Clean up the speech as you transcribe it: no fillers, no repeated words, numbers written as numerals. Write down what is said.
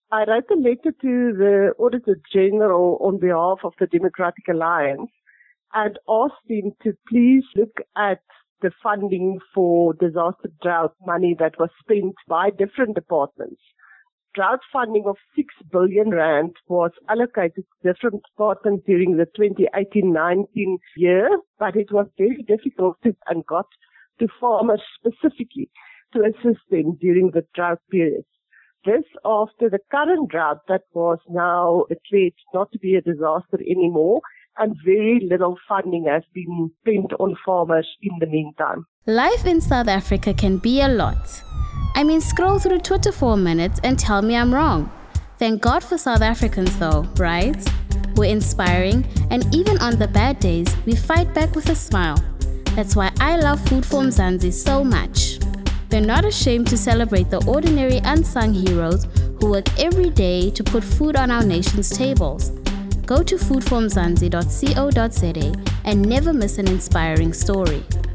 I wrote a letter to the Auditor General on behalf of the Democratic Alliance and asked him to please look at the funding for disaster drought money that was spent by different departments. Drought funding of 6 billion rand was allocated to different departments during the 2018-19 year, but it was very difficult and got to farmers specifically to assist them during the drought period. This after the current drought that was now declared not to be a disaster anymore, and very little funding has been spent on farmers in the meantime. Life in South Africa can be a lot. I mean, scroll through Twitter for a minute and tell me I'm wrong. Thank God for South Africans though, right? We're inspiring, and even on the bad days, we fight back with a smile. That's why I love Food for Mzansi so much. They're not ashamed to celebrate the ordinary unsung heroes who work every day to put food on our nation's tables. Go to foodformzansi.co.za and never miss an inspiring story.